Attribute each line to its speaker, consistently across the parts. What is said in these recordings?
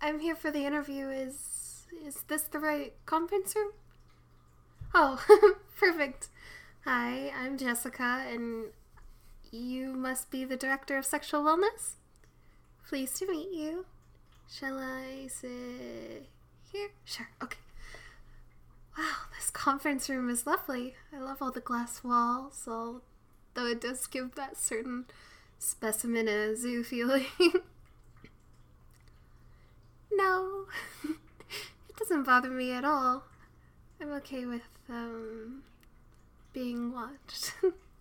Speaker 1: I'm here for the interview. Is this the right conference room? Oh, perfect. Hi, I'm Jessica, and you must be the Director of Sexual Wellness? Pleased to meet you. Shall I sit here? Sure, okay. Wow, this conference room is lovely. I love all the glass walls, though it does give that certain specimen a zoo feeling. No, it doesn't bother me at all. I'm okay with, being watched.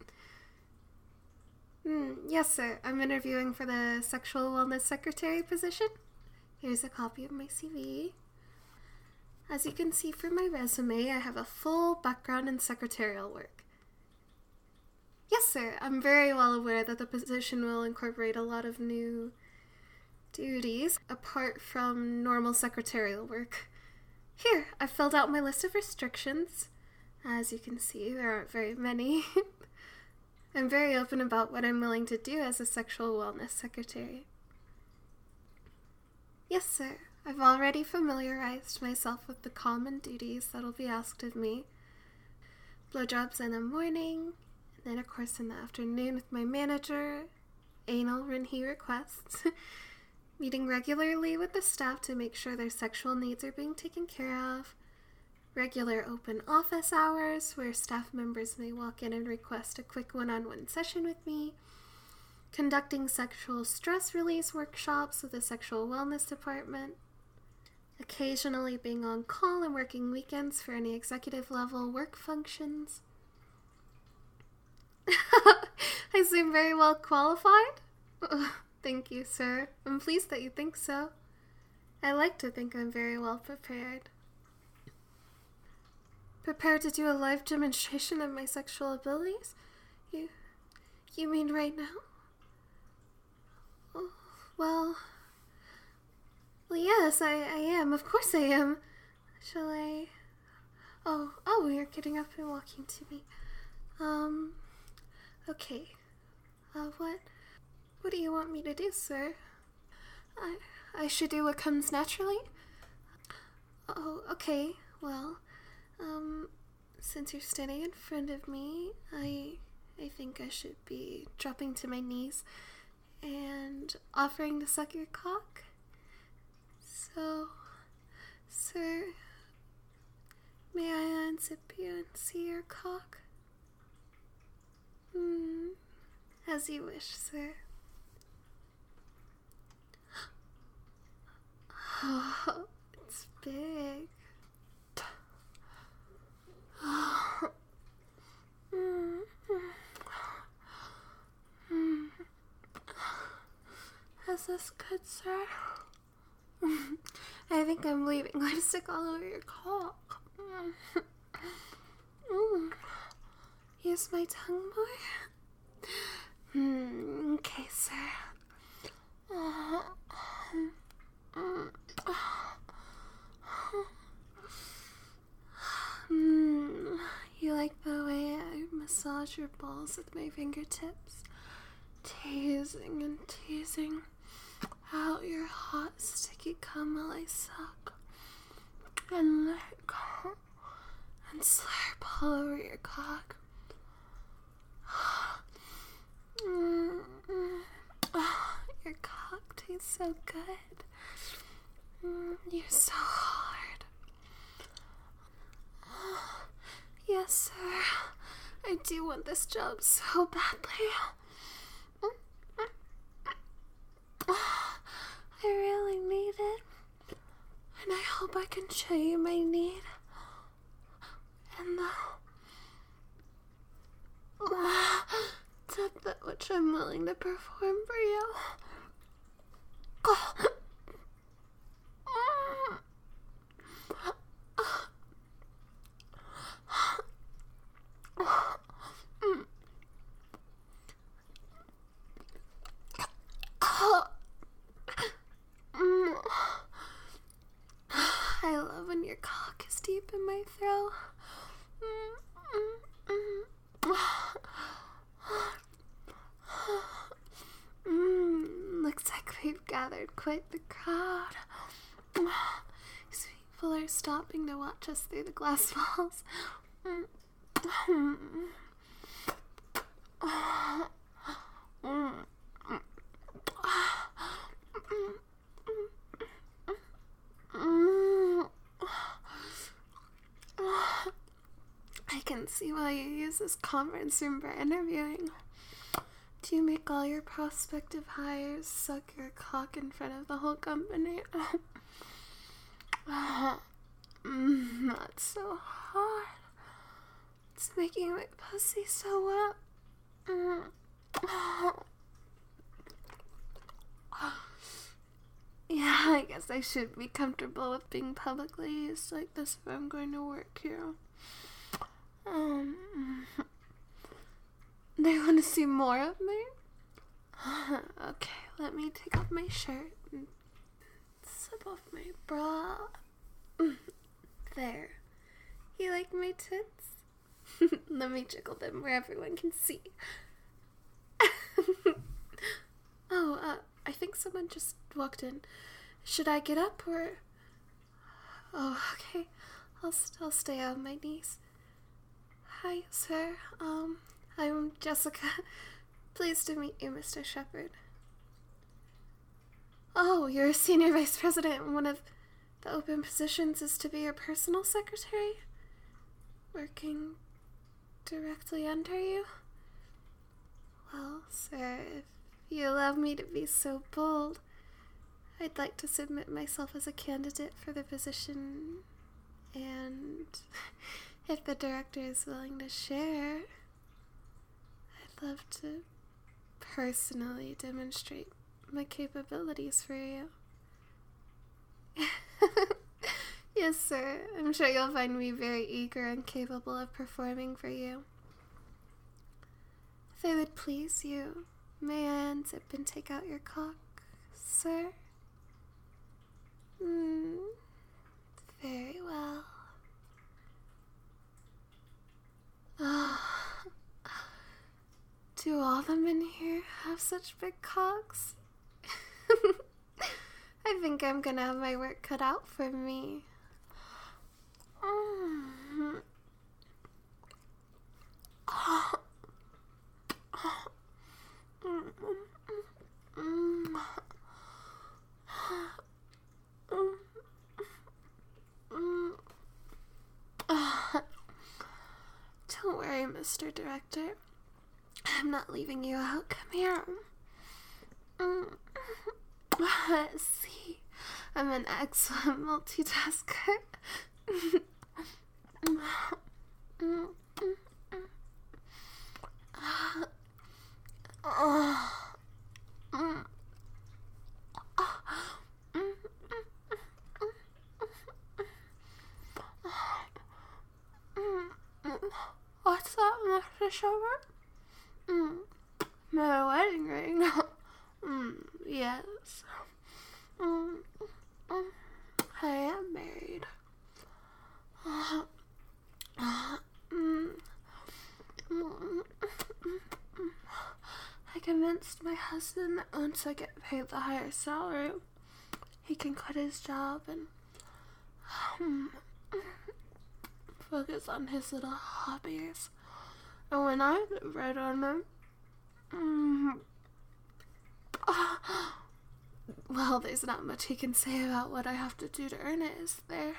Speaker 1: Yes, sir. I'm interviewing for the Sexual Wellness Secretary position. Here's a copy of my CV. As you can see from my resume, I have a full background in secretarial work. Yes, sir. I'm very well aware that the position will incorporate a lot of new duties apart from normal secretarial work. Here, I've filled out my list of restrictions. As you can see, there aren't very many. I'm very open about what I'm willing to do as a sexual wellness secretary. Yes, sir. I've already familiarized myself with the common duties that'll be asked of me. Blowjobs in the morning, and then of course in the afternoon with my manager, anal when he requests, meeting regularly with the staff to make sure their sexual needs are being taken care of, regular open office hours where staff members may walk in and request a quick one-on-one session with me, conducting sexual stress release workshops with the sexual wellness department, occasionally being on call and working weekends for any executive level work functions. I seem very well qualified? Thank you, sir. I'm pleased that you think so. I like to think I'm very well prepared. Prepared to do a live demonstration of my sexual abilities? You mean right now? Oh, well, yes, I am. Of course I am. Shall I? Oh, you're getting up and walking to me. Okay. What do you want me to do, sir? I should do what comes naturally? Oh, okay. Well, since you're standing in front of me, I think I should be dropping to my knees and offering to suck your cock. So, sir, may I unzip you and see your cock? As you wish, sir. Oh, it's big. Is this good, sir? I think I'm leaving lipstick all over your cock. Use my tongue more? Okay, sir. You like the way I massage your balls with my fingertips? Teasing and teasing out your hot, sticky cum while I suck and let go and slurp all over your cock. Your cock tastes so good. You're so hard. Yes, sir. I do want this job so badly. I really need it. And I hope I can show you my need. And the depth at which I'm willing to perform for you. I love when your cock is deep in my throat. Looks like we've gathered quite the crowd. These people are stopping to watch us through the glass walls. I can see why you use this conference room for interviewing. Do you make all your prospective hires suck your cock in front of the whole company? That's so hard. It's making my pussy so wet. Yeah, I guess I should be comfortable with being publicly used like this if I'm going to work here. They want to see more of me? Okay, let me take off my shirt and slip off my bra. There. You like my tits? Let me jiggle them where everyone can see. I think someone just walked in. Should I get up or... Oh, okay. I'll stay on my knees. Hi, sir. I'm Jessica. Pleased to meet you, Mr. Shepard. Oh, you're a senior vice president, and one of the open positions is to be your personal secretary? Working directly under you? Well, sir, if you allow me to be so bold, I'd like to submit myself as a candidate for the position, and if the director is willing to share, I'd love to personally demonstrate my capabilities for you. Yes, sir. I'm sure you'll find me very eager and capable of performing for you. If it would please you, may I unzip and take out your cock, sir? Very well. Do all the men here have such big cocks? I think I'm gonna have my work cut out for me. Don't worry, Mr. Director. I'm not leaving you out. Come here. See, I'm an excellent multitasker. What's that, Mr. Shepard? My wedding ring. Yes. I am married. I convinced my husband that once I get paid the higher salary, he can quit his job and focus on his little hobbies. And when I live right on him, well, there's not much he can say about what I have to do to earn it, is there?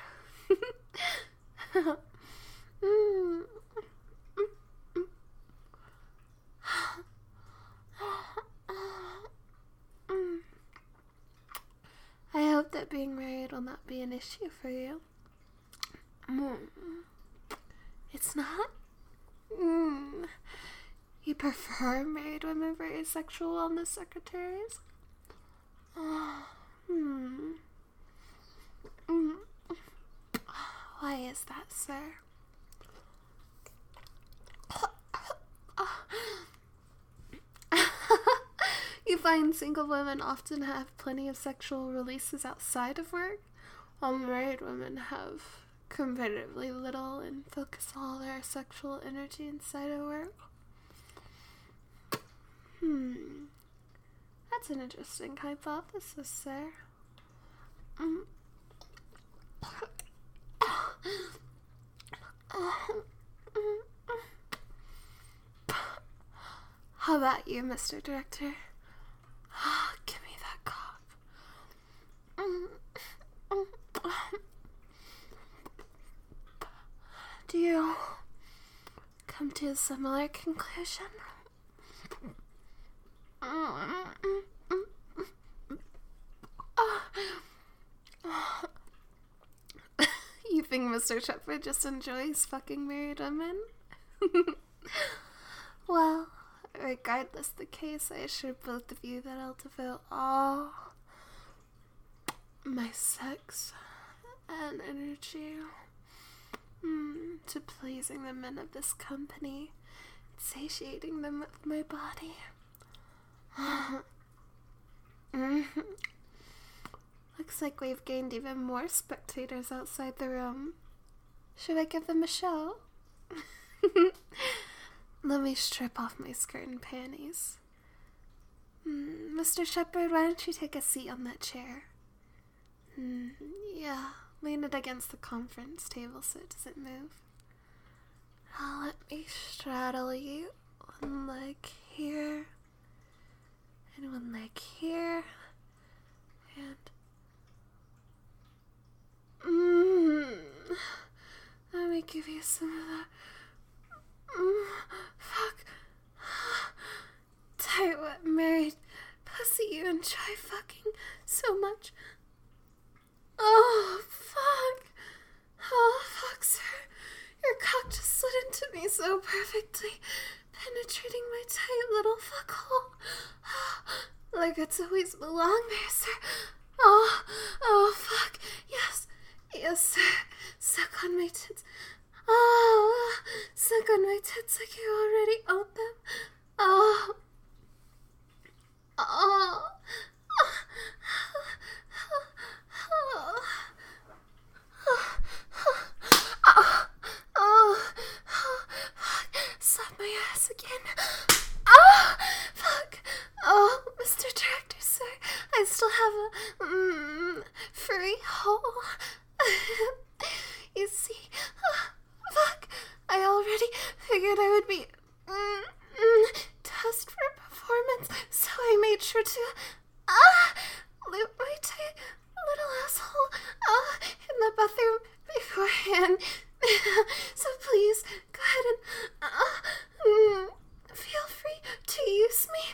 Speaker 1: I hope that being married will not be an issue for you. It's not? You prefer married women for your sexual wellness secretaries? Why is that, sir? You find single women often have plenty of sexual releases outside of work, while married women have comparatively little and focus all their sexual energy inside of work. That's an interesting hypothesis, sir. How about you, Mr. Director? Give me that cough. Do you come to a similar conclusion? You think Mr. Shepard just enjoys fucking married women? Well, regardless the case, I assure both of you that I'll devote all my sex and energy to pleasing the men of this company, satiating them with my body. Looks like we've gained even more spectators outside the room. Should I give them a show? Let me strip off my skirt and panties. Mr. Shepard, why don't you take a seat on that chair? Yeah, lean it against the conference table so it doesn't move. Now let me straddle you. One leg here, and one leg here, and let me give you some of that. Fuck. Tight, wet, married pussy you enjoy fucking so much. Oh, fuck. Oh, fuck, sir. Your cock just slid into me so perfectly, penetrating my tight little fuck hole. Like it's always belonged there, sir. Oh, fuck. Yes, sir. Suck on my tits. Oh, suck on my tits like you already own them. Oh. Slap my ass again. Oh, fuck. Oh, Mr. Director, sir, I still have a furry hole. You see, fuck, I already figured I would be test for performance, so I made sure to loop my tight little asshole in the bathroom beforehand. So please go ahead and feel free to use me.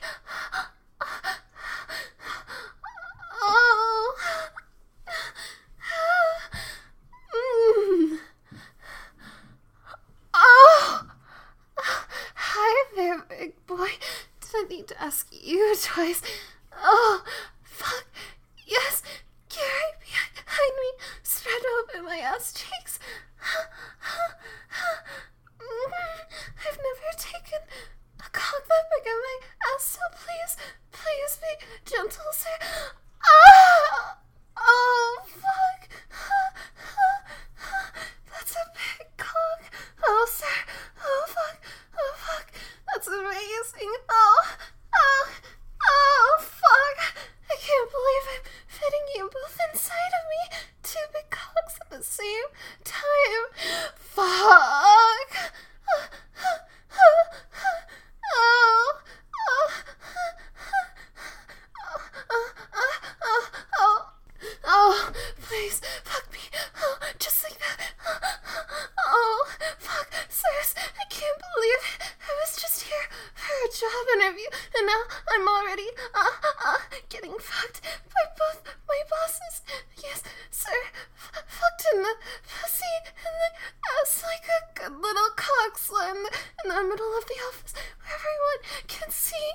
Speaker 1: Hi there, big boy. Didn't need to ask you twice. Oh, fuck. Yes, get right behind me. Spread open my ass cheeks. I've never taken a cock that big on my ass, so please be gentle, sir. Oh, fuck. That's a big cock. Oh, sir. Oh, fuck. That's amazing. Oh, fuck. I can't believe I'm fitting you both inside of me. Two big cocks at the same time. Fuck. Oh, please, fuck me. Oh, just like that. Oh, fuck, sirs, I can't believe it. I was just here for a job interview, and now I'm already, getting fucked by both my bosses. Yes, sir, fucked in the pussy and the ass like a good little cock slam in the middle of the office where everyone can see.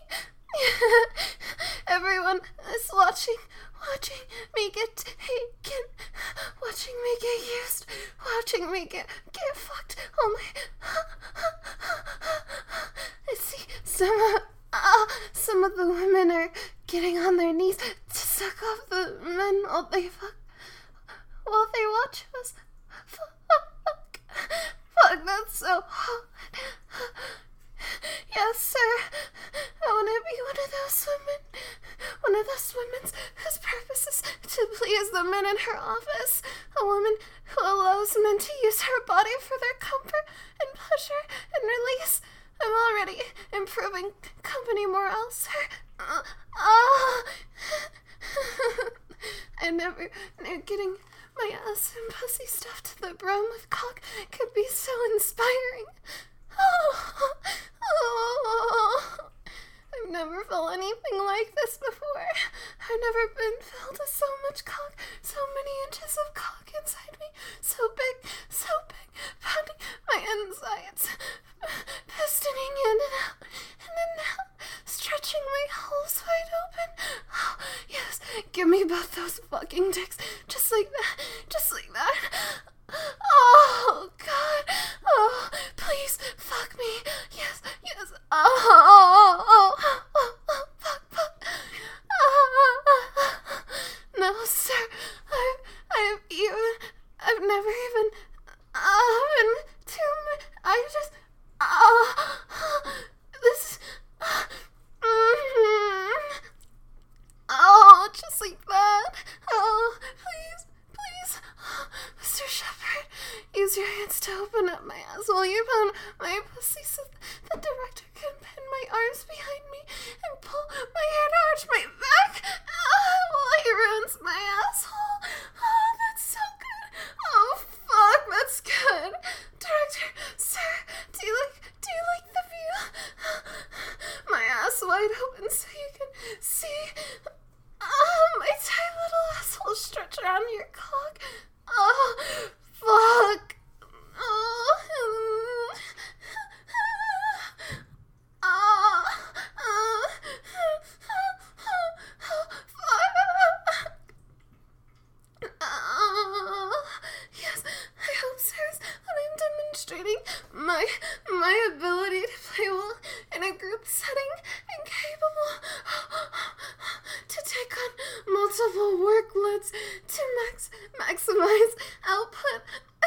Speaker 1: Everyone is watching me get taken, watching me get used, watching me get fucked. Oh my! I see some of the women are getting on their knees to suck off the men while they watch us. Fuck, that's so hot. Yes, sir. I want to be one of those women whose purpose is to please the men in her office. a woman who allows men to use her body for their comfort and pleasure and release. I'm already improving company morale, sir. I never knew getting my ass and pussy stuffed to the brim with cock could be so inspiring. I've never felt anything like this before. I've never been filled with so much cock, so many inches of cock inside me, so big, pounding my insides, pistoning in and out, and then out, stretching my holes wide open. Oh, yes, give me both those fucking dicks, just like that. Oh, God. Oh, please, fuck me. Yes. Oh, fuck. No, sir. I've never even been too this, just like that. Oh, please. Mr. Shepard, use your hands to open up my ass while you pound my pussy so the director can pin my arms behind me and pull my hair to arch my back while he ruins my asshole. Oh, that's so good. Oh, fuck, that's good. Director, sir, do you like the view? My ass wide open so you can see my tight little asshole stretch around your cock. Oh, fuck. Yes, I hope, sirs, that I'm demonstrating my ability to play well in a group setting and capable to take on multiple workloads to maximize output.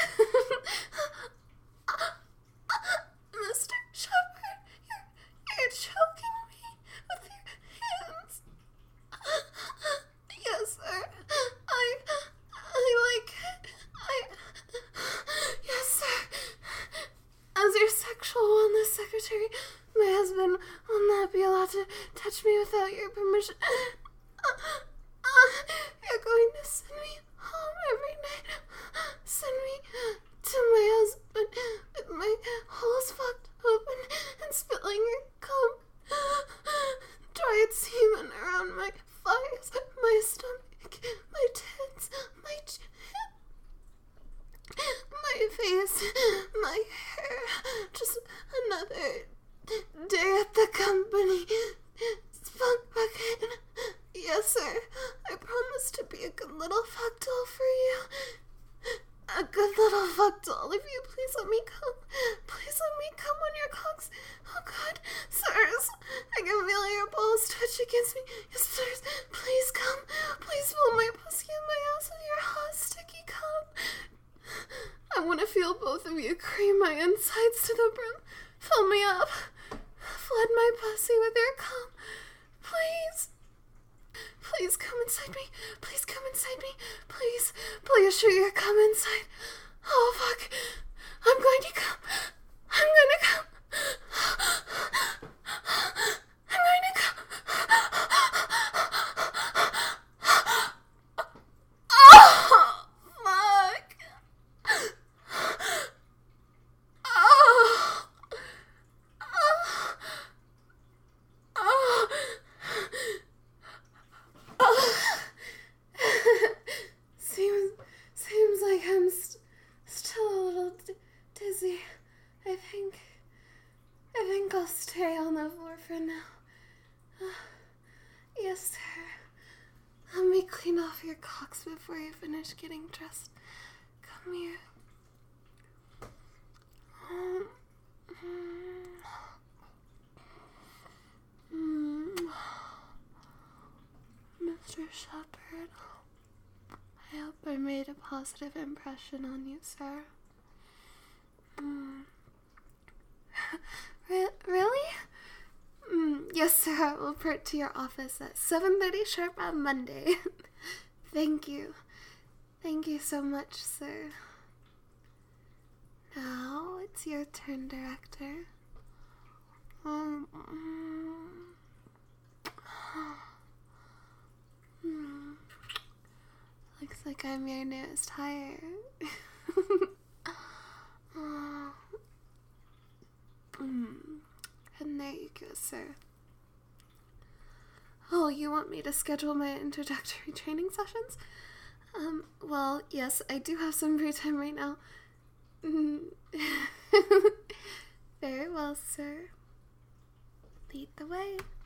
Speaker 1: Mr. Shepard, you're choking me with your hands. Yes, sir. I like it. Yes, sir. As your sexual wellness secretary, my husband will not be allowed to touch me without your permission. You're going to send me home every night. Send me to my husband with my holes fucked open and spilling your cum. Dried semen around my thighs, my stomach, my tits, my chin, my face, my hair. Just another day at the company. Spunk bucket. Yes, sir. I promise to be a good little fuck doll for you. A good little fuck doll. If you please let me come. Please let me come on your cocks. Oh, God. Sirs, I can feel your balls touch against me. Yes, sirs. Please come. Please fill my pussy and my ass with your hot, sticky cum. I want to feel both of you cream my insides to the brim. Fill me up. Flood my pussy with your cum. Please. Please come inside me. Please come inside me. Please shoot your cum inside. Oh, fuck. I'm going to come. I'm going to come. Oh, fuck. Seems like I'm still a little dizzy. I think I'll stay on the floor for now. Yes, sir. Let me clean off your cocks before you finish getting dressed. Come here. Mr. Shepard, I hope I made a positive impression on you, sir. Really? Yes, sir. I will report to your office at 7:30 sharp on Monday. Thank you. Thank you so much, sir. Now it's your turn, Director. Looks like I'm your newest hire. And there you go, sir. Oh, you want me to schedule my introductory training sessions? Well, yes, I do have some free time right now. Very well, sir. Lead the way.